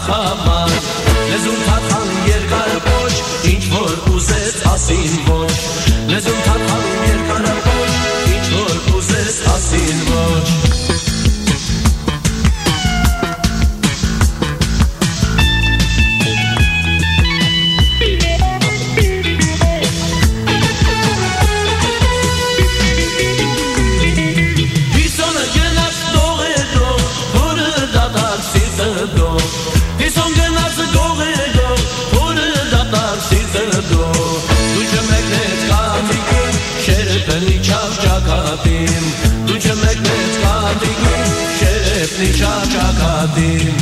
փախաման Լեզուն թաթան երկար ոչ ինչ որ ուզես ասին ոչ Լեզուն թաթան երկար ոչ ինչ որ ուզես ասին ոչ Դու չմեկնեց կատիկին, շերեփնի շաչակատին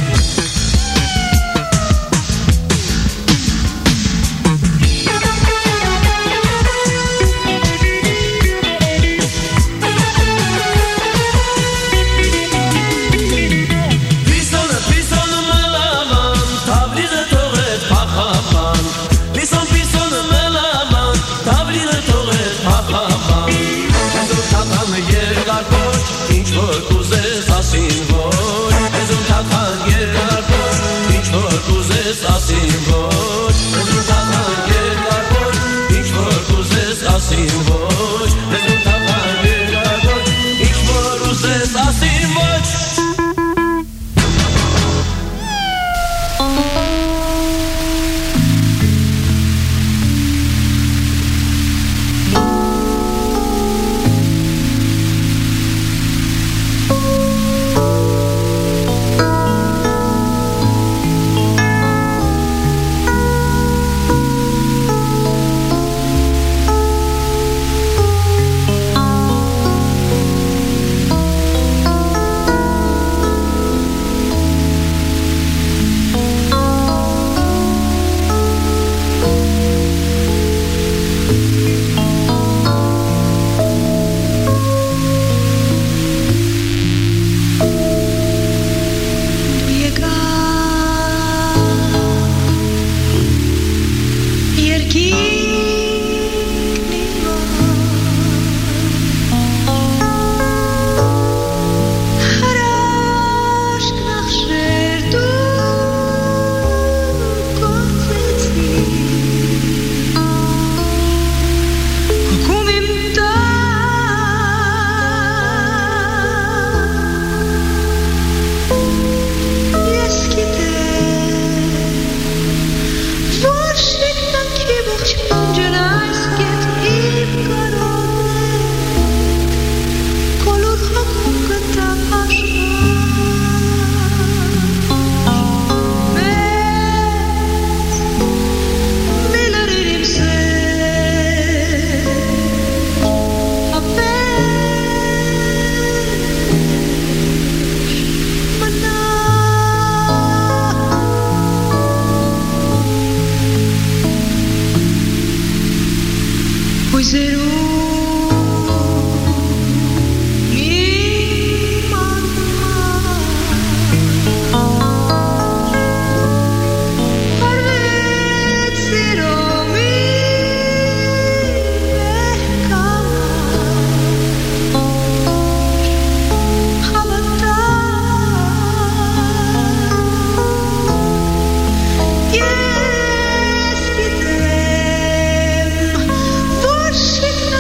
Yes,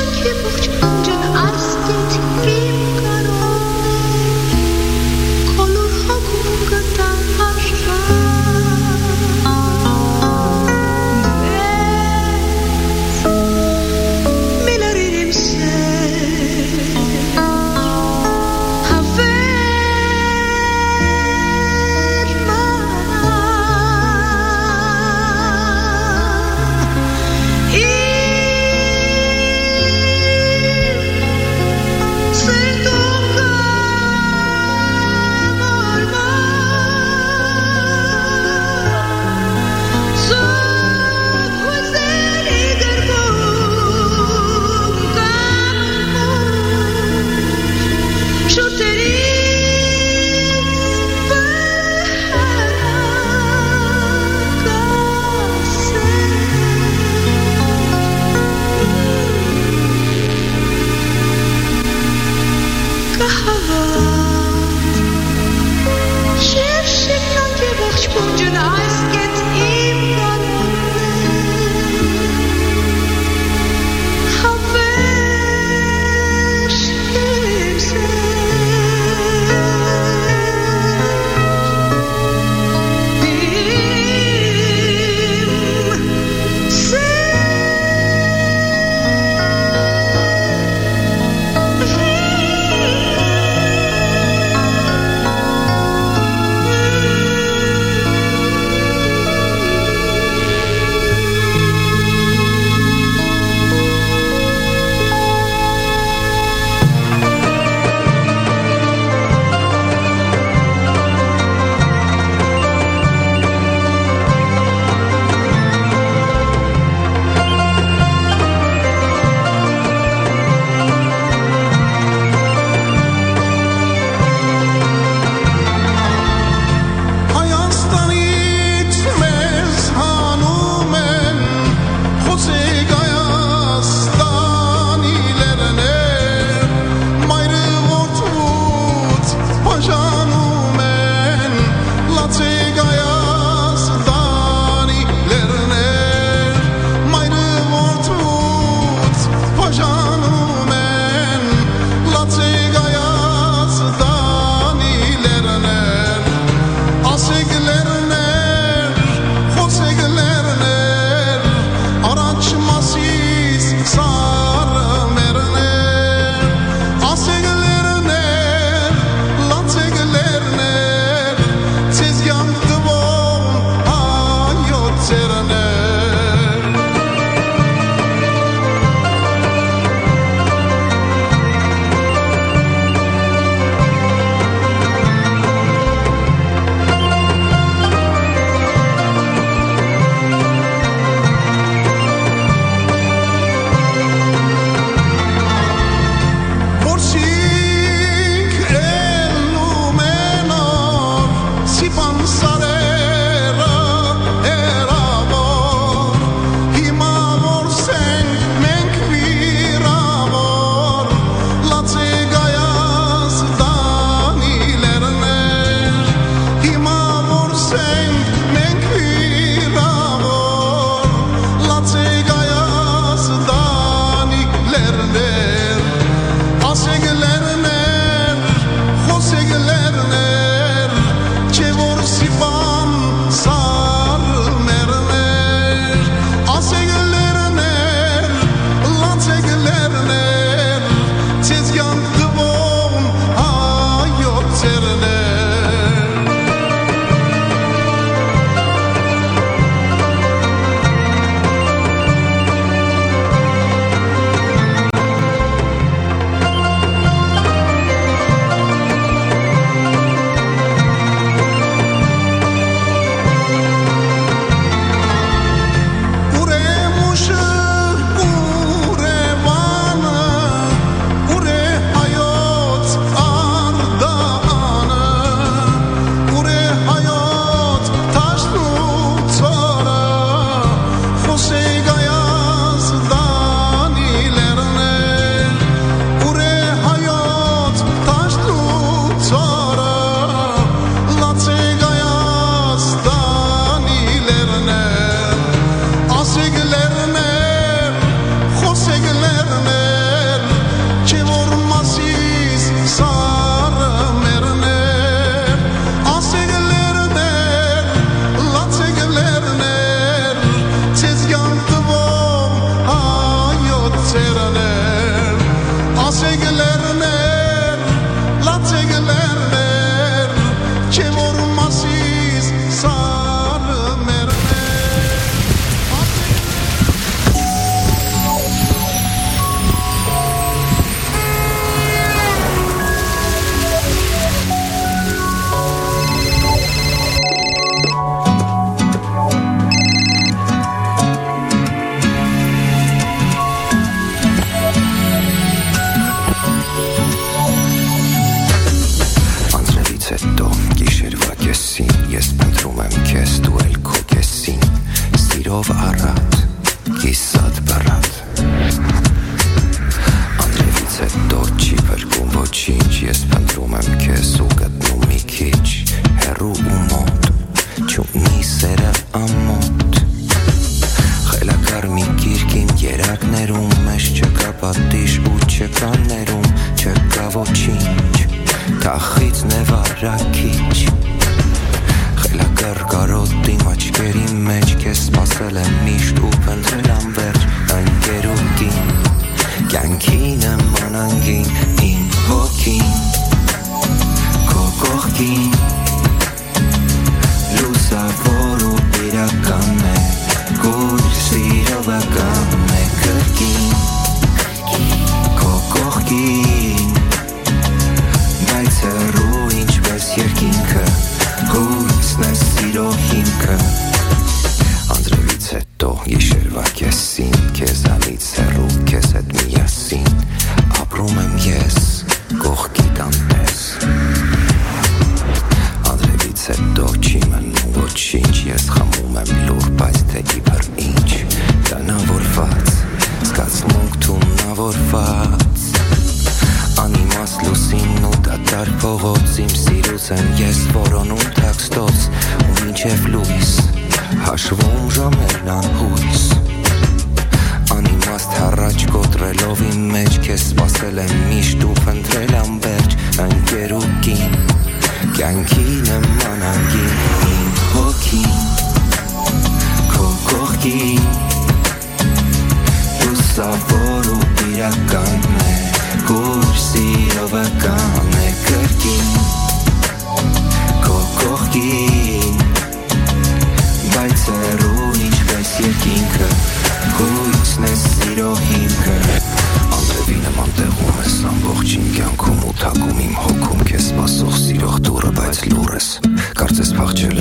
Կարծես փախչել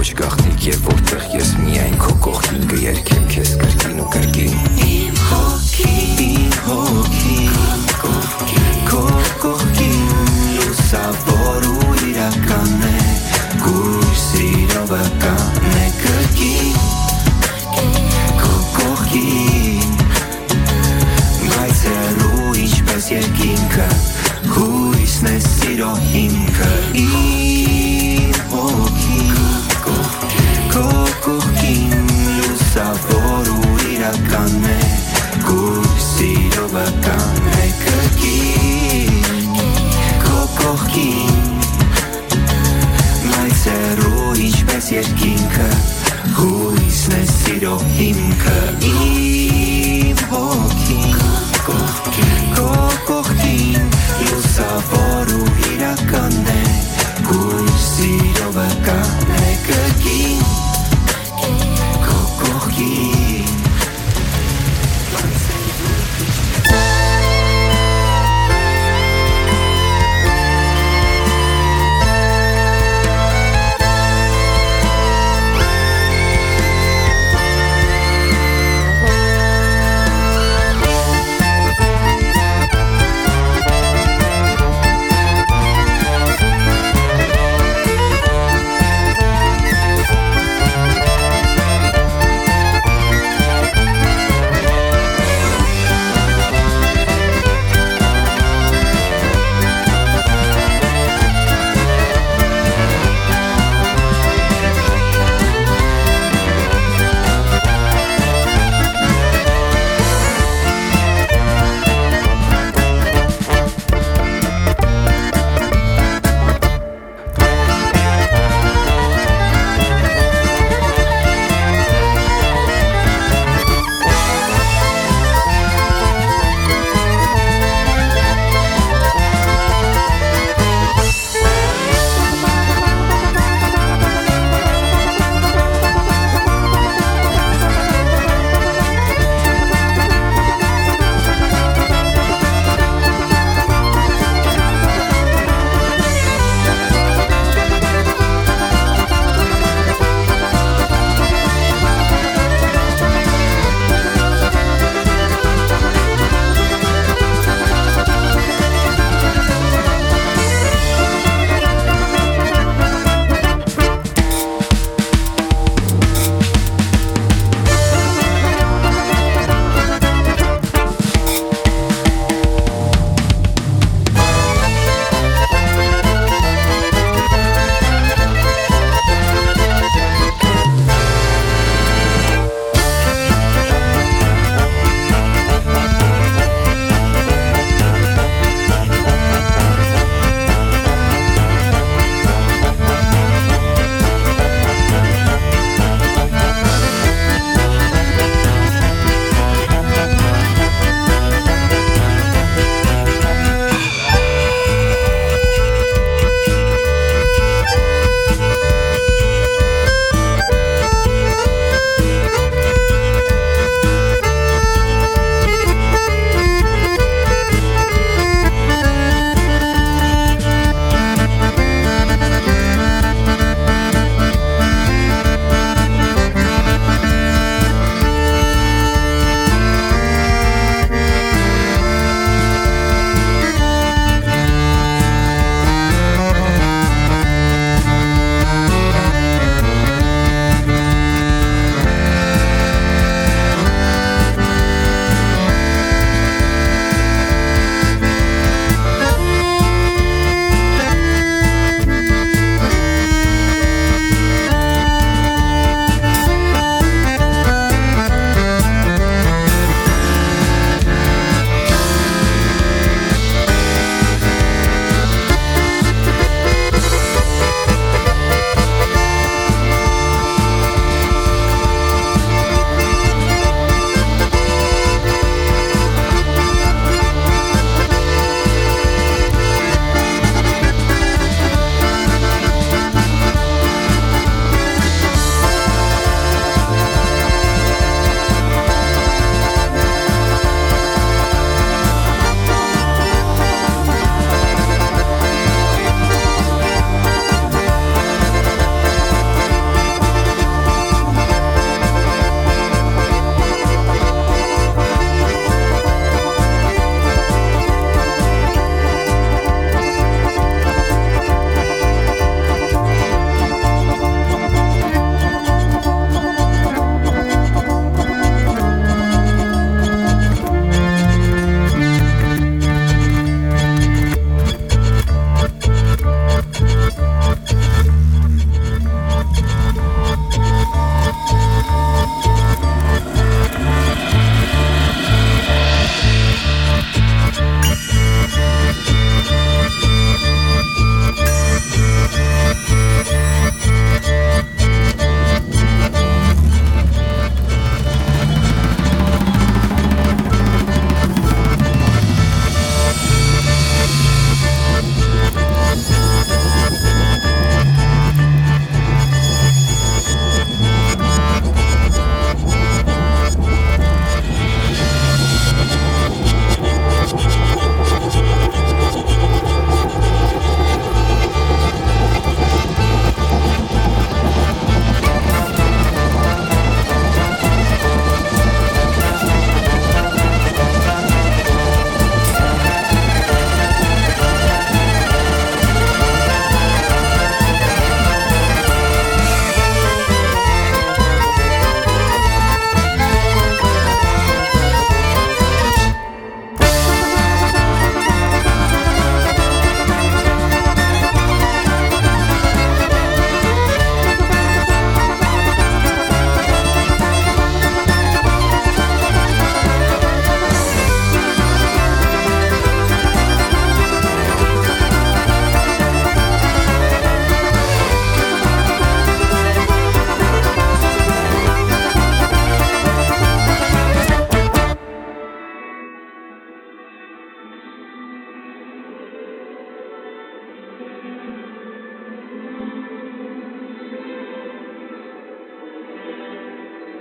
ոչ գաղտնիք եւ որտեղ ես միայն քո կողքին կերքեմ քեզ կրկին ու կրկին Իմ հոգին քո կողքին լուսավոր ու իրական է Գույր սիրողական է կրկին Քո կողքին Բայց հեռու ինչպես երկինքը Հույսն է սիրո հիմքը Իմ հոգին Քո կողքին լուսավոր ու իրական է Գույր սիրողական է կրկին Քո կողքին Բայց հեռու ինչպես երկինքը Հույսն է սիրո հիմքը Իմ հոգին Քո կողքին լուսավոր ու իրական է Գույր սիրողական է կրկին Քո կողքին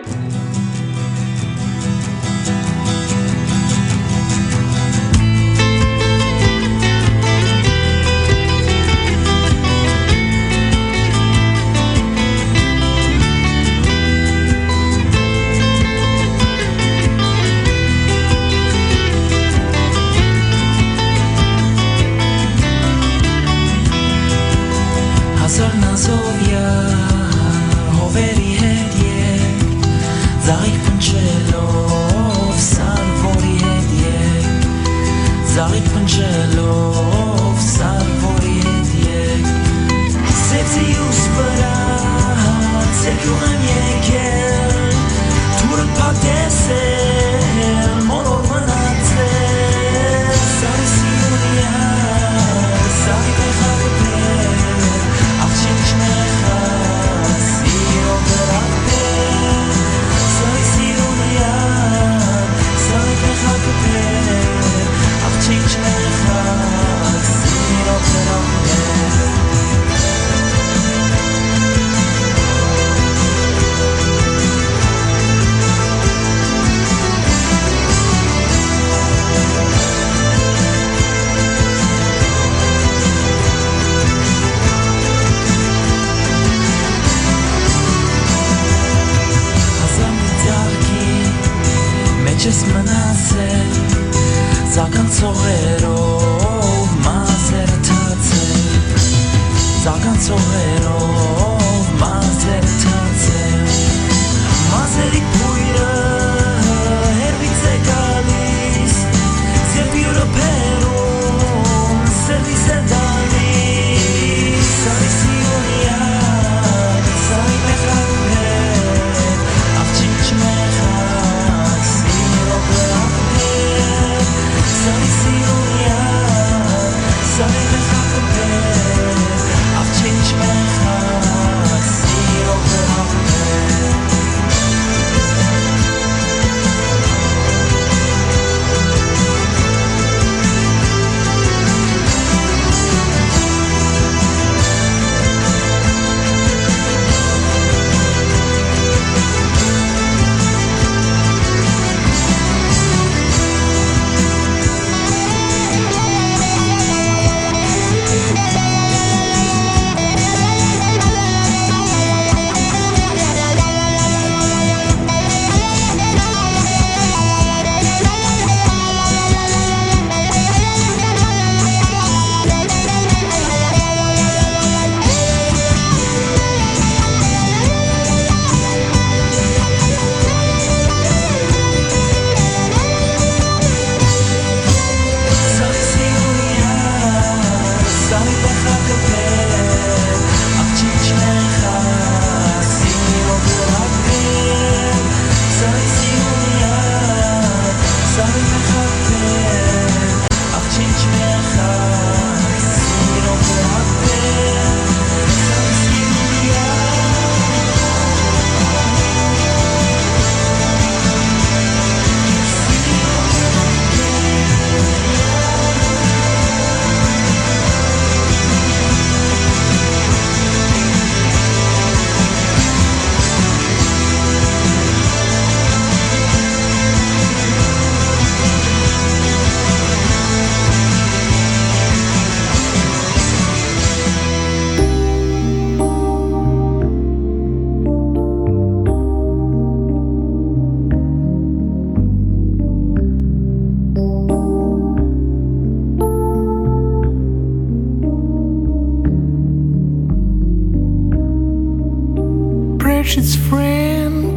precious friend,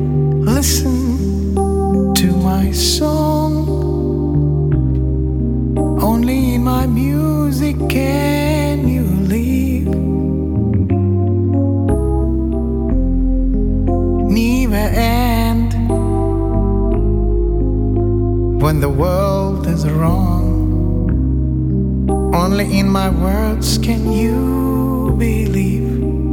listen to my song. Only in my music can you live. Never end when the world is wrong. Only in my words can you believe.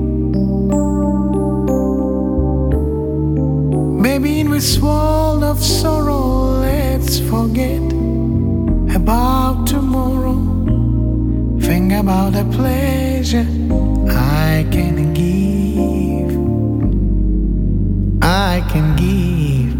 Maybe in this world of sorrow, let's forget about tomorrow. Think about the pleasure I can give. I I can give.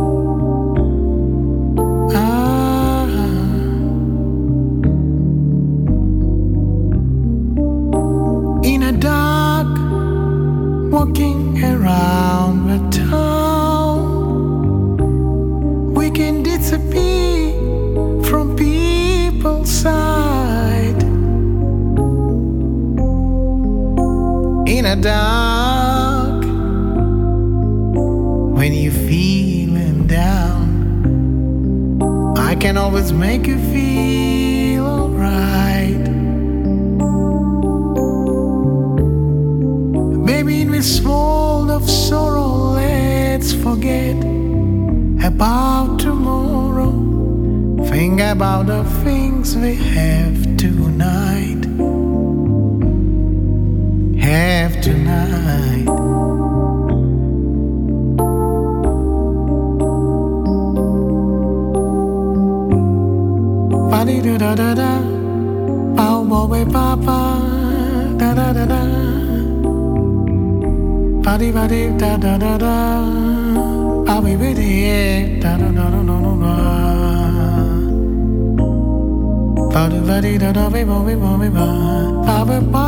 In a dark, walking around the town, we can disappear from people's sight. In a dark, when you're feeling down, I can always make you feel alright. Baby, in this world of sorrow, let's forget about tomorrow. Think about the things we have tonight. Have tonight. Ba-dee da da da da, bow bow ba ba, da da da da. Ba-dee ba-dee da da da da, bow ba ba dee da da da da da da. Ba-dee ba-dee da da ba ba ba ba ba, ba ba ba.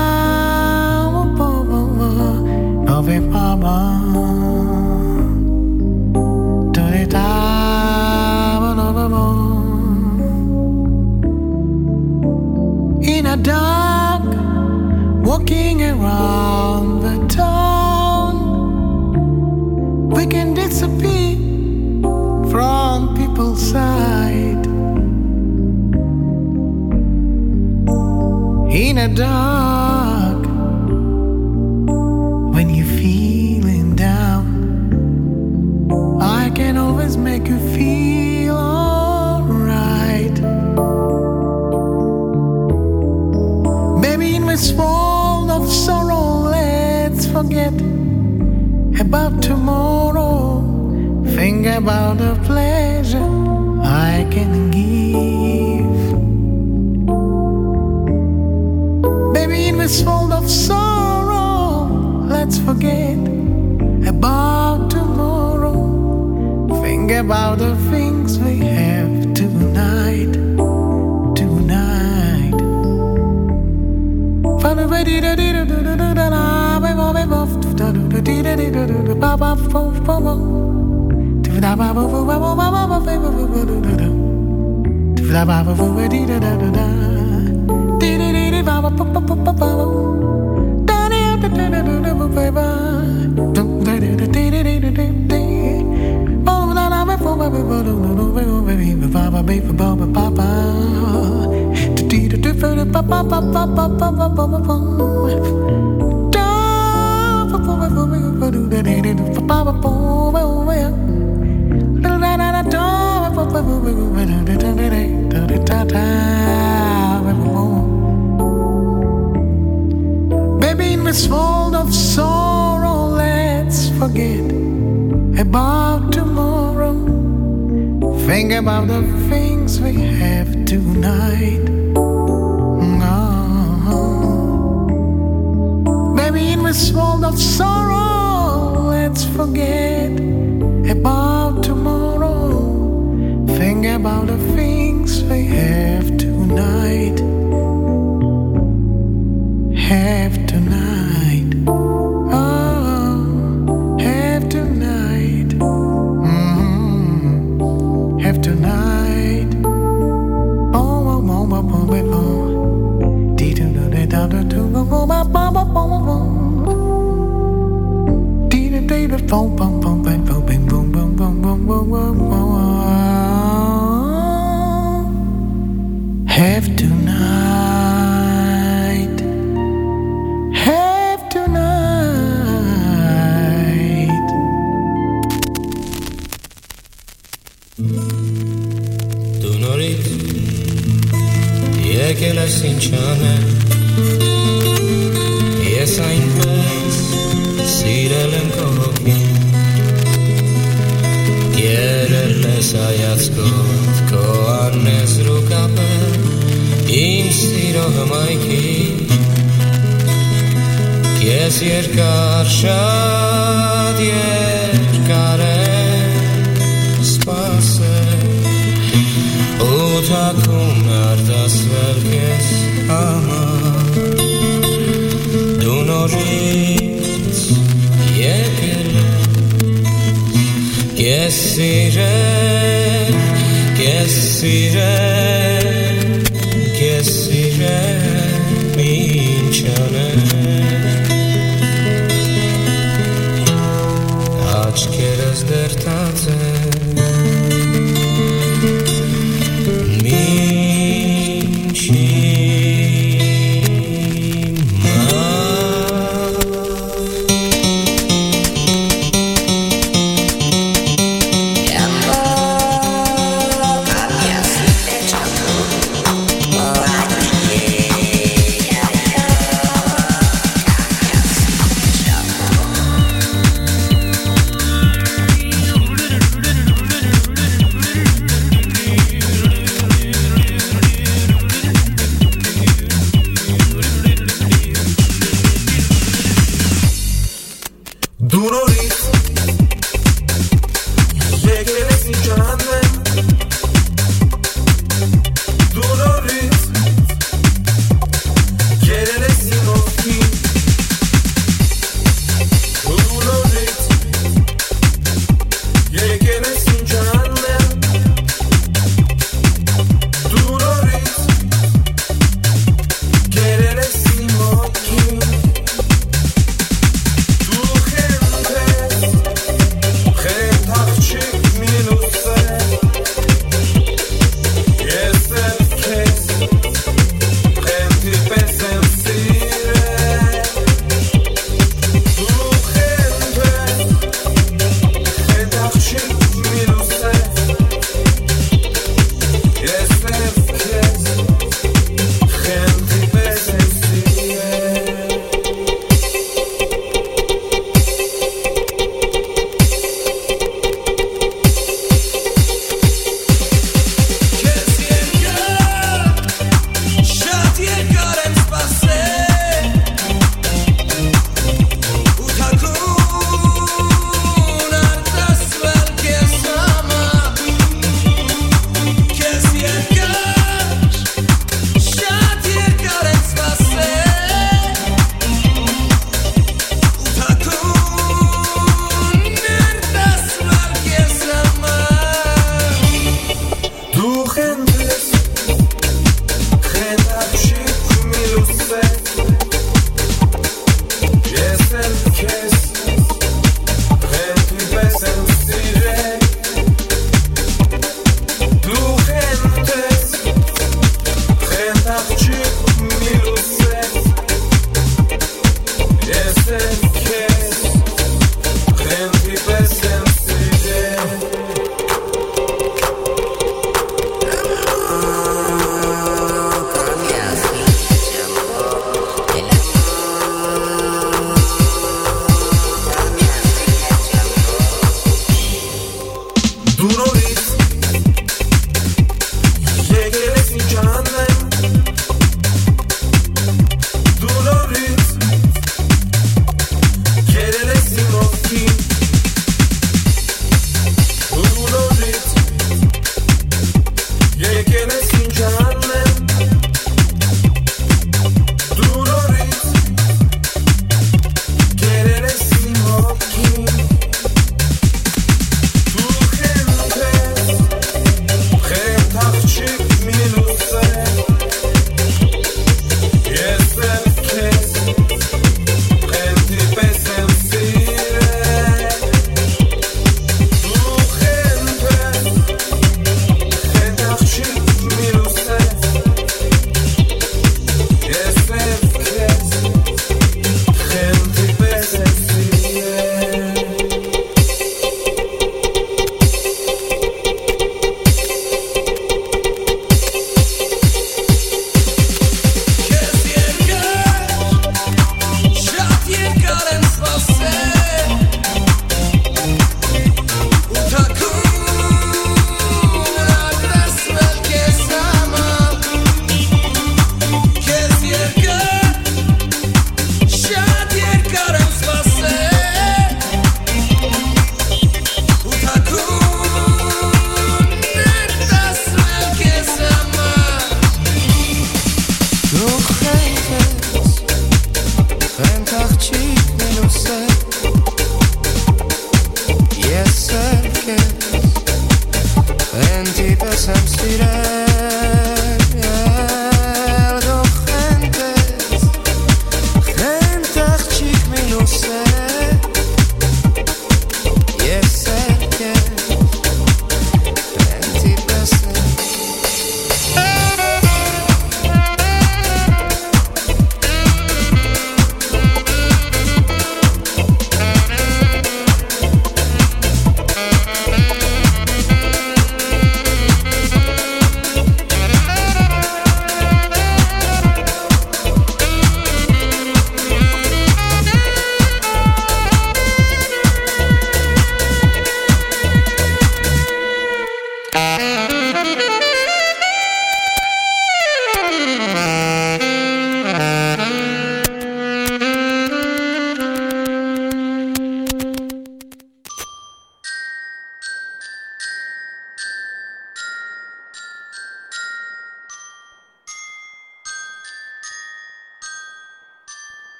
In a dark, walking around the town, we can disappear from people's sight. In a dark, when you're feeling down, I can always make you feel alright. Baby, in this world of sorrow, let's forget about tomorrow. Think about the pleasure I can give. Baby, in this world of sorrow, let's forget about tomorrow. Think about the things we have tonight. Tonight. Baby, in this world of sorrow, let's forget about tomorrow. Think about the things we have tonight. Baby, in this world of sorrow, let's forget about tomorrow. Think about the things we have tonight. Have tonight. Oh, have tonight. Have tonight. Oh, oh, oh, oh, oh, oh. Have tonight. Have tonight. Tu norit եկել ես ինչ անել Ես այնպես սիրել եմ քո հոգին Կերել ես հայացքով քո անեզրու կապը Իմ սիրո հմայքի Ես երկար շատ երկար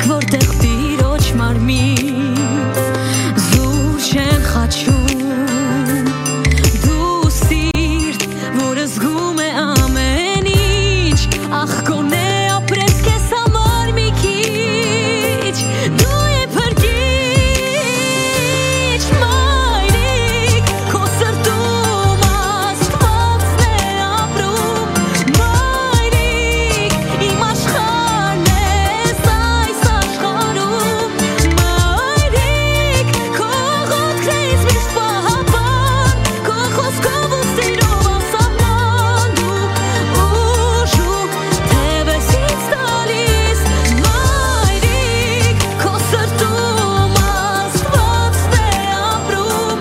Իսկ որտեղ տիրոջ մարմից զուր չեն խաչում Դու սիրտ, որը զգում է ամեն ինչ Ախ կոնե ապրես կես համար մի քիչ Դու է փրկիչ մայրիկ Քո սրտում Աստվածն է ապրում Մայրիկ իմ աշխարհն ես այս աշխարհում Մայրիկ քո աղոթքն է ինձ միշտ պահապան Քո խոսքով ու սիրով անսահման Դու ուժու թևես ինձ տալիս Մայրիկ քո սրտում Աստվածն է ապրում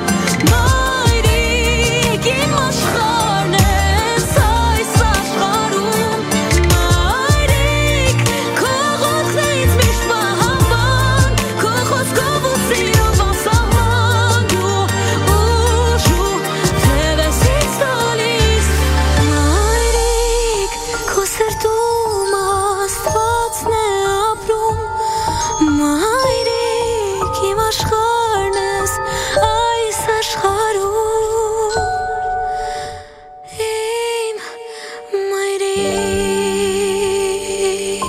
Մայրիկ իմ աշխարհն ես այս աշխարհում Մայրիկ քո աղոթքն է ինձ միշտ պահապան Քո խոսքով ու սիրով անսահման Դու ուժու թևես ինձ տալիս Մայրիկ քո սրտում Աստվածն է ապրում Մայրիկ իմ աշխարհն ես այս աշխարհում Իմ մայրիկ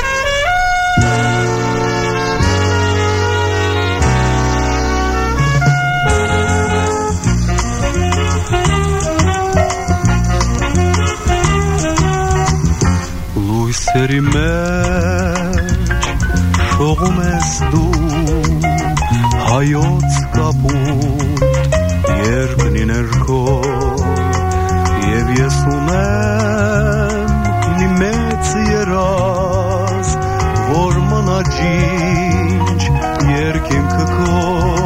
Լույսերի մեջ շողում ես դու հայոց կապուտ երկնի ներքո և ես ունեմ մի մեծ երազ որ մնա ջինջ երկինքը քո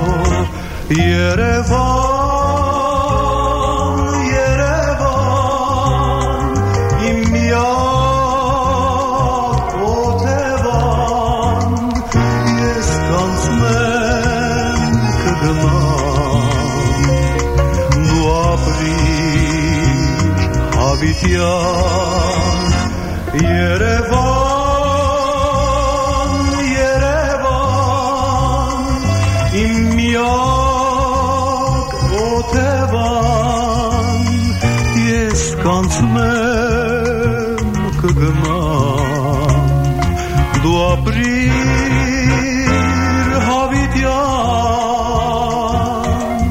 Երևան Երևան իմ միակ օթևան ես կանցնեմ կգնամ դու ապրիր հավիտյան Երևան Երևան իմ միակ օթևան ես կանցնեմ կգնամ դու ապրիր հավիտյան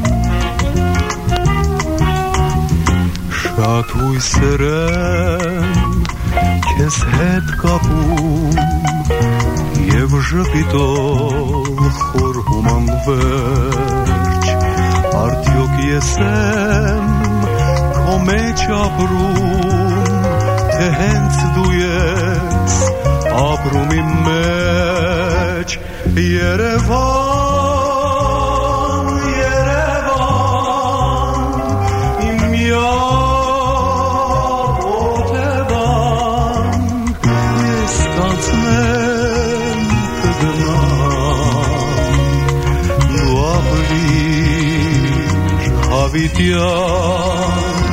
Շատ հույսեր եմ քեզ հետ կապում և ժպիտով խորհում անվերջ Արդյոք ես եմ քո մեջ ապրում թե հենց դու ես ապրում իմ մեջ Երևան Երևան իմ միակ օթևան ես կանցնեմ կգնամ դու ապրիր հավիտյան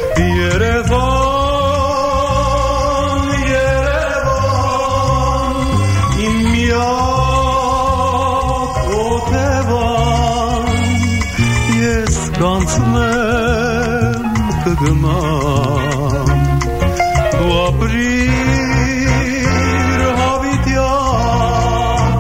Երևան Երևան իմ միակ օթևան ես կանցնեմ կգնամ դու ապրիր հավիտյան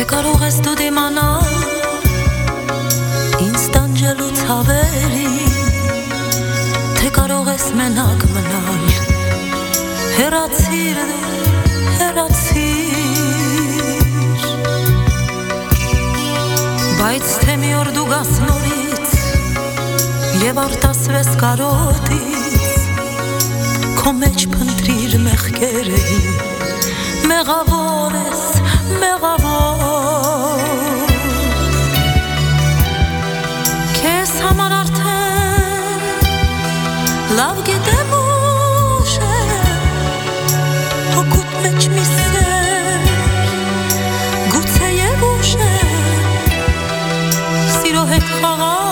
կարող ես դու դիմանալ ինձ տանջելու ցավերին, թե կարող ես մենակ մնալ, հեռացիր դու, հեռացիր, բայց թե մի օր դու գաս նորից և արտասվես կարոտից, քո մեջ փնտրիր մեղքերին, մեղավոր ես, մեղավոր, քեզ համար արդեն լավ գիտեմ ուշ է, հոգուտ մեջ մի սեր, գուցե և ուշ է, սիրո հետ խաղալ